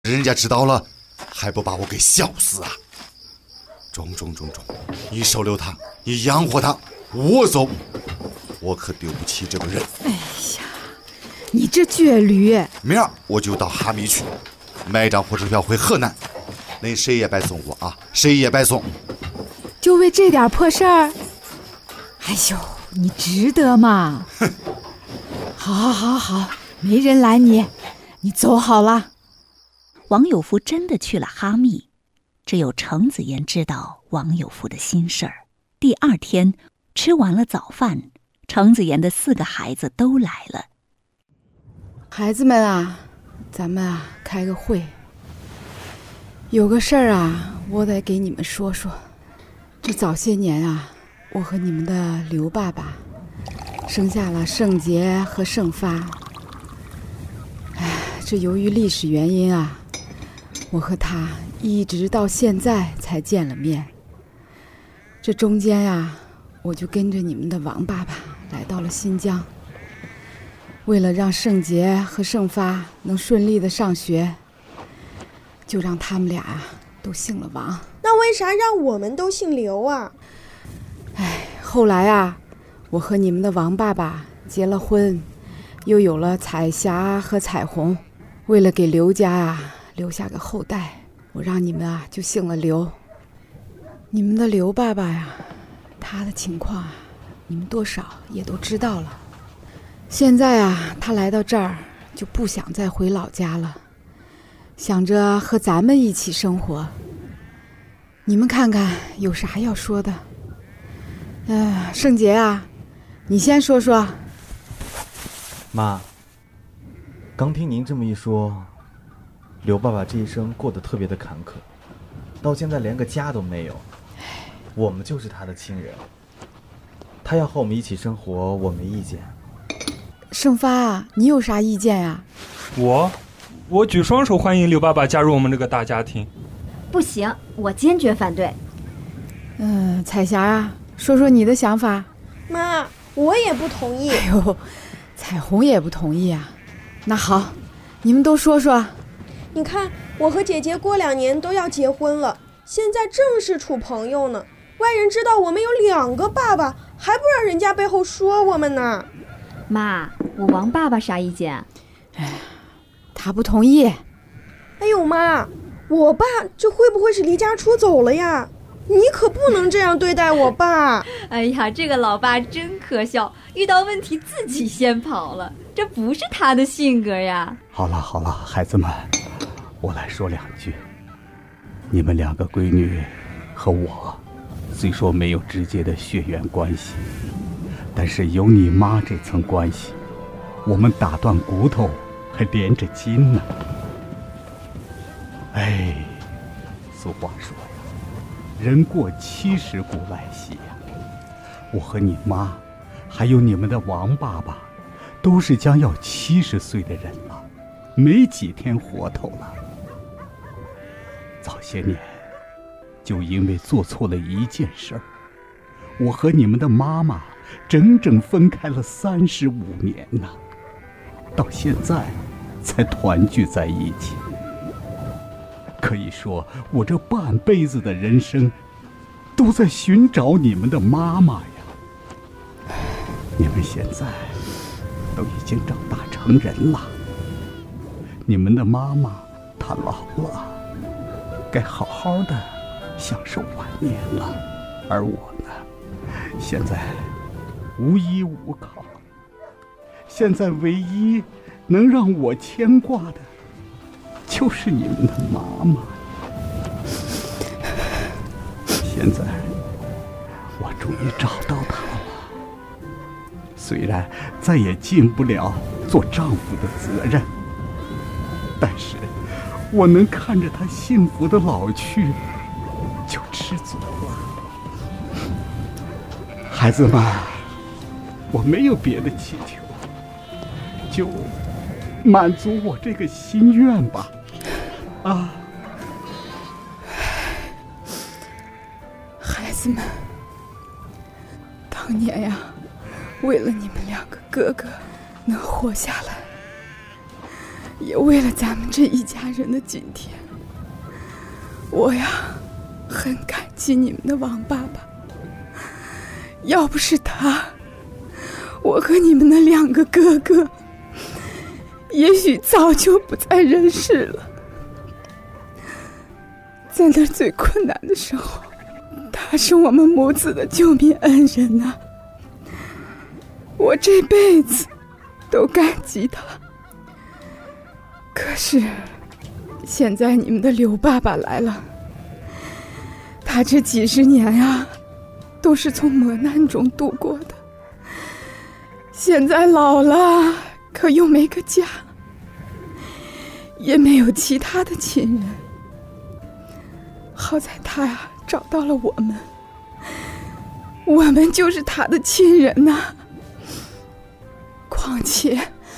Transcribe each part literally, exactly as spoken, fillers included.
人家知道了还不把我给笑死啊！中中中中，你收留他，你养活他，我走，我可丢不起这个人。 哎呀，你这倔驴！ 明儿我就到哈密去买张火车票回河南，恁谁也别送我啊，谁也别送。 就为这点破事儿？哎呦，你值得吗？ 哼！ 好好好好，没人拦你，你走好了。 王有福真的去了哈密，只有程子言知道王有福的心事儿。第二天吃完了早饭，程子言的四个孩子都来了。 孩子们啊，咱们啊开个会，有个事儿啊，我得给你们说说。这早些年啊，我和你们的刘爸爸生下了盛杰和盛发。哎，这由于历史原因啊，我和他一直到现在才见了面。这中间呀，我就跟着你们的王爸爸来到了新疆，为了让盛杰和盛发能顺利的上学，就让他们俩都姓了王。 那为啥让我们都姓刘啊？ 哎，后来啊，我和你们的王爸爸结了婚，又有了彩霞和彩虹。为了给刘家啊留下个后代，我让你们啊就姓了刘。你们的刘爸爸呀，他的情况啊，你们多少也都知道了。现在啊，他来到这儿就不想再回老家了，想着和咱们一起生活。你们看看有啥要说的？呃，盛杰啊，你先说说。 妈，刚听您这么一说，刘爸爸这一生过得特别的坎坷，到现在连个家都没有。我们就是他的亲人，他要和我们一起生活，我没意见。 盛发啊，你有啥意见呀？ 我，我举双手欢迎刘爸爸加入我们这个大家庭。 不行，我坚决反对。 嗯、呃，彩霞啊，说说你的想法。 妈，我也不同意。 哎呦，彩虹也不同意啊。那好，你们都说说。 你看，我和姐姐过两年都要结婚了，现在正是处朋友呢。外人知道我们有两个爸爸，还不让人家背后说我们呢。 妈，我王爸爸啥意见？ 哎，他不同意。 哎呦妈，我爸这会不会是离家出走了呀？你可不能这样对待我爸。 哎呀，这个老爸真可笑，遇到问题自己先跑了，这不是他的性格呀。 好了好了，孩子们，我来说两句。你们两个闺女和我虽说没有直接的血缘关系，但是有你妈这层关系，我们打断骨头还连着筋呢。哎，俗话说呀，人过七十古来稀呀。我和你妈还有你们的王爸爸都是将要七十岁的人了，没几天活头了。早些年就因为做错了一件事儿，我和你们的妈妈整整分开了三十五年呢，到现在才团聚在一起。可以说我这半辈子的人生都在寻找你们的妈妈呀。你们现在都已经长大成人了，你们的妈妈她老了，该好好的享受晚年了。而我呢，现在无依无靠，现在唯一能让我牵挂的就是你们的妈妈。现在我终于找到她了，虽然再也尽不了做丈夫的责任，但是我能看着她幸福的老去就知足了。孩子们，我没有别的祈求，就满足我这个心愿吧。啊， 孩子们，当年呀，为了你们两个哥哥能活下来， 也为了咱们这一家人的今天，我呀很感激你们的王爸爸。要不是他，我和你们的两个哥哥也许早就不在人世了。在那最困难的时候，他是我们母子的救命恩人呐、啊，我这辈子都感激他。可是现在你们的刘爸爸来了，他这几十年啊都是从磨难中度过的，现在老了，可又没个家，也没有其他的亲人。好在他呀找到了我们，我们就是他的亲人呐、啊。况且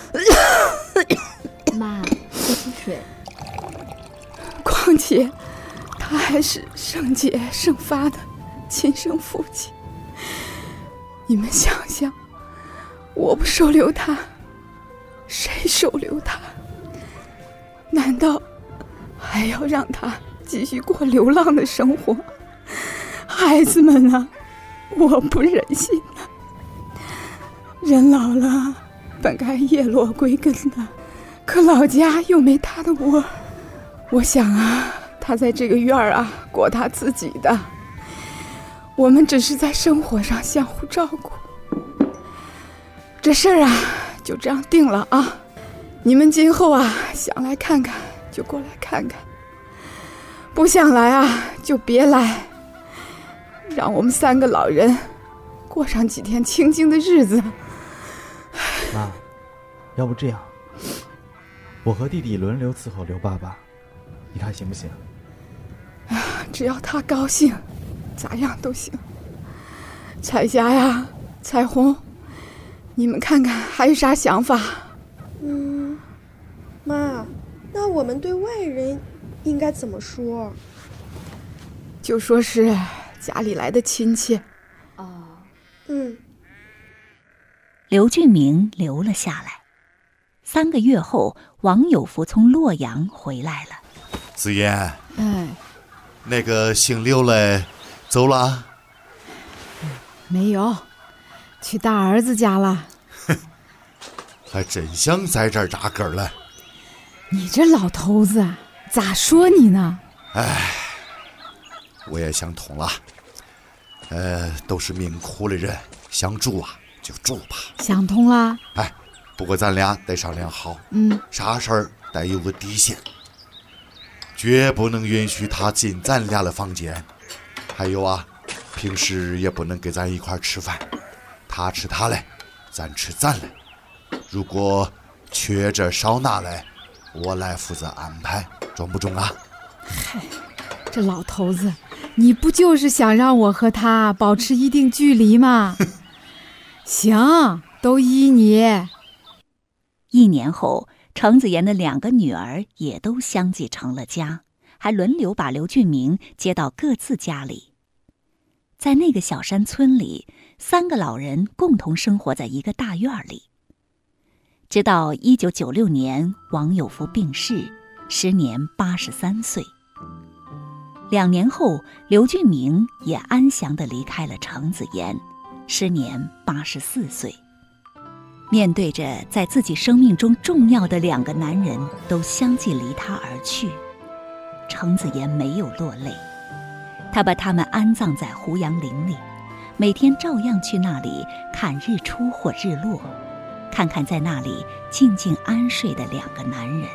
妈，喝口水。 况且他还是圣洁圣发的亲生父亲。你们想想，我不收留他，谁收留他？难道还要让他继续过流浪的生活？孩子们啊，我不忍心啊。人老了本该叶落归根的，可老家又没他的窝。我想啊，他在这个院儿啊过他自己的，我们只是在生活上相互照顾。这事儿啊就这样定了啊，你们今后啊想来看看就过来看看，不想来啊就别来，让我们三个老人过上几天清静的日子。 妈，要不这样，我和弟弟轮流伺候刘爸爸，你看行不行？ 只要他高兴，咋样都行。彩霞呀，彩虹，你们看看还有啥想法？ 嗯，妈，那我们对外人应该怎么说？ 就说是家里来的亲戚。 哦， 嗯。 刘俊明留了下来。三个月后，王有福从洛阳回来了。 子言， 哎， 那个姓刘嘞走了？ 没有，去大儿子家了。 还真想在这儿扎根了。 你这老头子咋说你呢？ 哎，我也想通了，呃，都是命苦的人，想住啊就住吧。 想通了。 哎，不过咱俩得商量好， 嗯， 啥事儿得有个底线，绝不能允许他进咱俩的房间。还有啊，平时也不能跟咱一块吃饭，他吃他嘞，咱吃咱嘞。如果缺这少那嘞，我来负责安排，中不中啊？ 嗨，这老头子，你不就是想让我和他保持一定距离吗？行，都依你。 一年后，程子妍的两个女儿也都相继成了家，还轮流把刘俊明接到各自家里。在那个小山村里，三个老人共同生活在一个大院里。直到一九九六年，王有福病逝，时年八十三岁。两年后，刘俊明也安详地离开了程子妍，时年八十四岁。面对着在自己生命中重要的两个男人都相继离他而去，程子妍没有落泪，他把他们安葬在胡杨林里，每天照样去那里看日出或日落，看看在那里静静安睡的两个男人。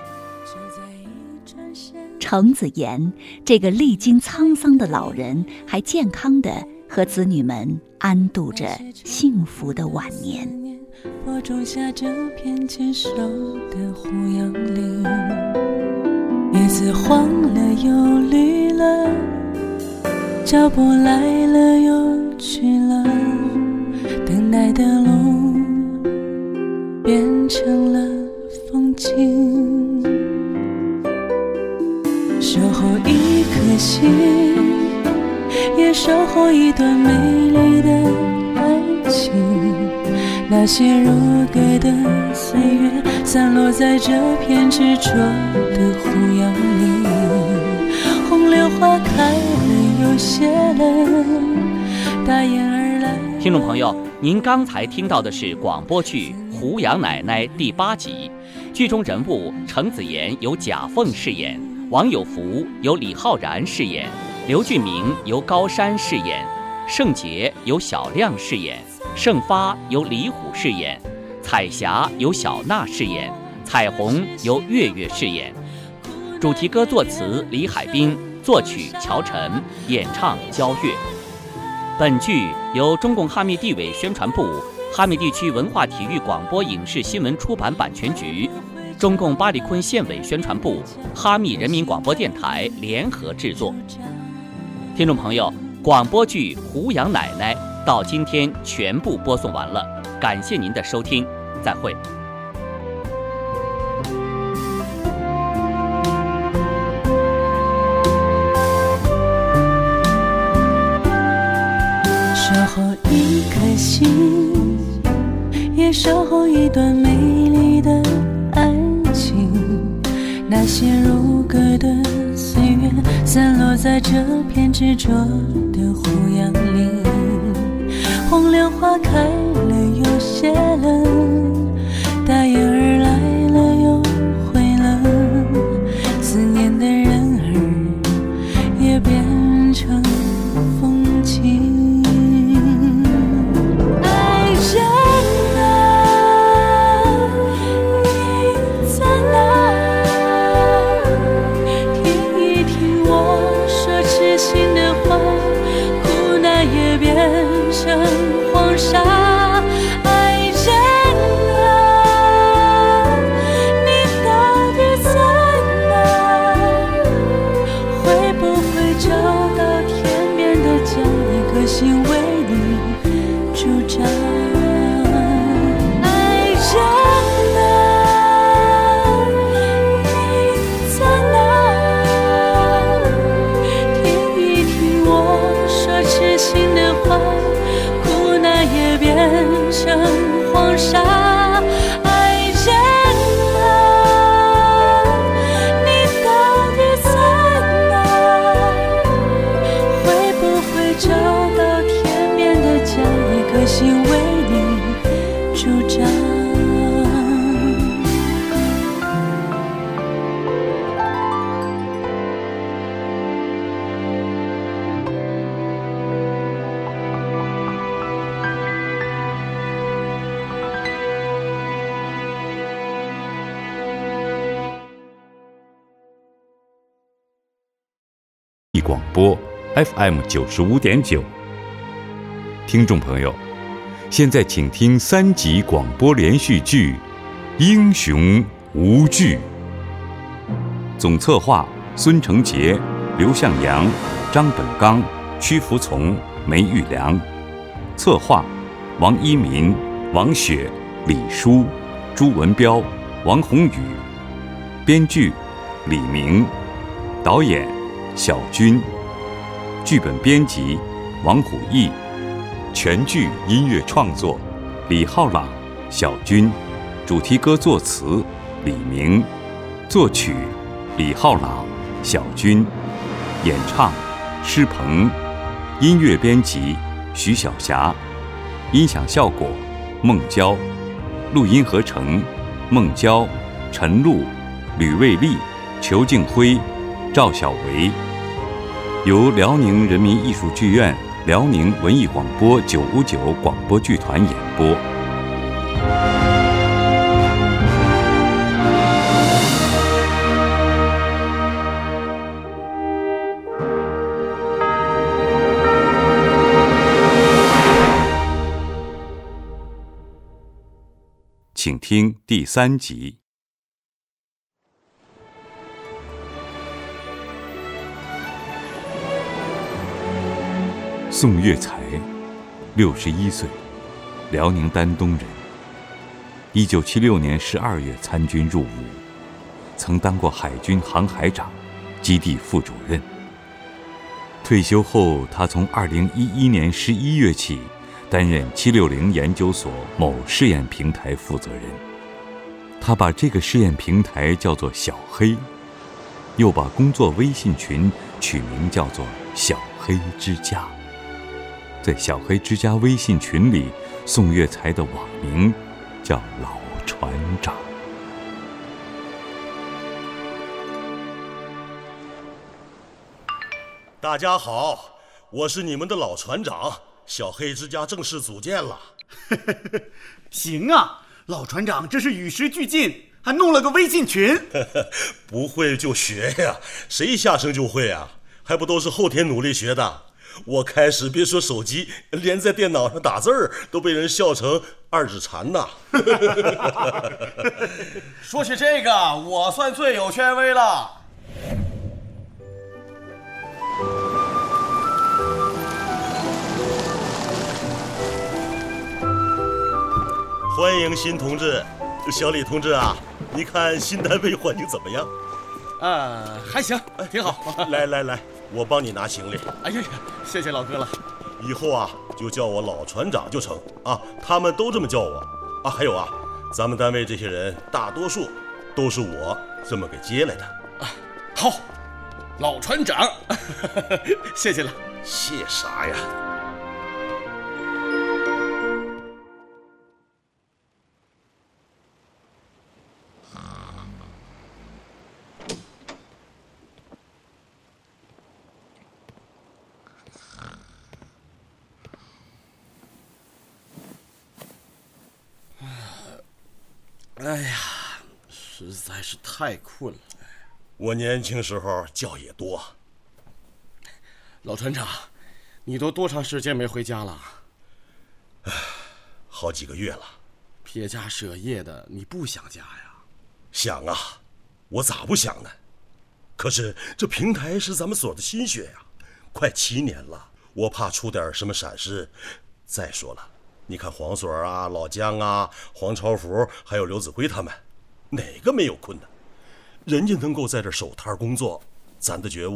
程子妍这个历经沧桑的老人，还健康地和子女们安度着幸福的晚年。 我种下这片坚守的胡杨林，叶子黄了又绿了，脚步来了又去了，等待的路变成了风景，守候一颗心，也守候一段美丽的爱情。 那些如歌的岁月散落在这片执着的胡杨里，红莲花开了又谢了，大雁儿来。 听众朋友，您刚才听到的是广播剧《胡杨奶奶》第八集，剧中人物程子妍由贾凤饰演，王有福由李浩然饰演，刘俊明由高山饰演，盛杰由小亮饰演，盛发由李虎饰演，彩霞由小娜饰演，彩虹由月月饰演。主题歌作词李海滨，作曲乔晨，演唱焦月。本剧由中共哈密地委宣传部、哈密地区文化体育广播影视新闻出版版权局、中共巴里坤县委宣传部、哈密人民广播电台联合制作。听众朋友，广播剧《胡杨奶奶》到今天全部播送完了，感谢您的收听，再会。 守候一颗心，也守候一段美丽的爱情。那些如歌的岁月散落在这片执着的胡杨里，红莲花开了又谢了，大雁儿来了又回了，思念的人儿也变成风景。黄沙，爱人啊，你到底在哪？会不会找到天边的家，一颗心为你驻扎？爱人啊，你在哪？听一听我说痴心的话，也变成黄沙，爱人啊，你到底在哪？会不会找到天边的家，一颗心为你驻扎？ 广播 F M 九十五点九，听众朋友，现在请听三集广播连续剧《英雄无惧》，总策划孙成杰、刘向阳、张本刚、屈服从、梅玉良，策划王一民、王雪、李舒、朱文彪、王宏宇，编剧李明，导演小军，剧本编辑王虎毅，全剧音乐创作李浩朗、小军，主题歌作词李明，作曲李浩朗、小军，演唱施鹏，音乐编辑徐晓霞，音响效果孟娇，录音合成孟娇、陈露、吕卫丽、裘静辉、赵小维，由辽宁人民艺术剧院、辽宁文艺广播九五九广播剧团演播。请听第三集。宋月才，六十一岁，辽宁丹东人。一九七六年十二月参军入伍，曾当过海军航海长、基地副主任。退休后，他从二零一一年十一月起担任七六零研究所某试验平台负责人。他把这个试验平台叫做小黑，又把工作微信群取名叫做小黑之家。在小黑之家微信群里，宋岳才的网名叫老船长。 大家好，我是你们的老船长，小黑之家正式组建了。 行啊，老船长这是与时俱进，还弄了个微信群。 不会就学呀，谁下生就会啊？还不都是后天努力学的？我开始别说手机，连在电脑上打字儿都被人笑成二指禅呐。 说起这个，我算最有权威了。 欢迎新同志，小李同志啊，你看新单位环境怎么样？ 呃，还行，挺好。 来来来，我帮你拿行李。 哎呀呀，谢谢老哥了。 以后啊，就叫我老船长就成啊，他们都这么叫我啊。还有啊，咱们单位这些人大多数都是我这么给接来的。 啊，好，老船长，谢谢了。 谢啥呀？ 哎呀，实在是太困了。 我年轻时候觉也多。 老船长，你都多长时间没回家了？ 唉，好几个月了。 撇家舍业的，你不想家呀？ 想啊，我咋不想呢？可是这平台是咱们所的心血呀，快七年了，我怕出点什么闪失。再说了，你看黄所啊、老姜啊、黄超福还有刘子辉他们，哪个没有困难？人家能够在这守摊工作，咱的觉悟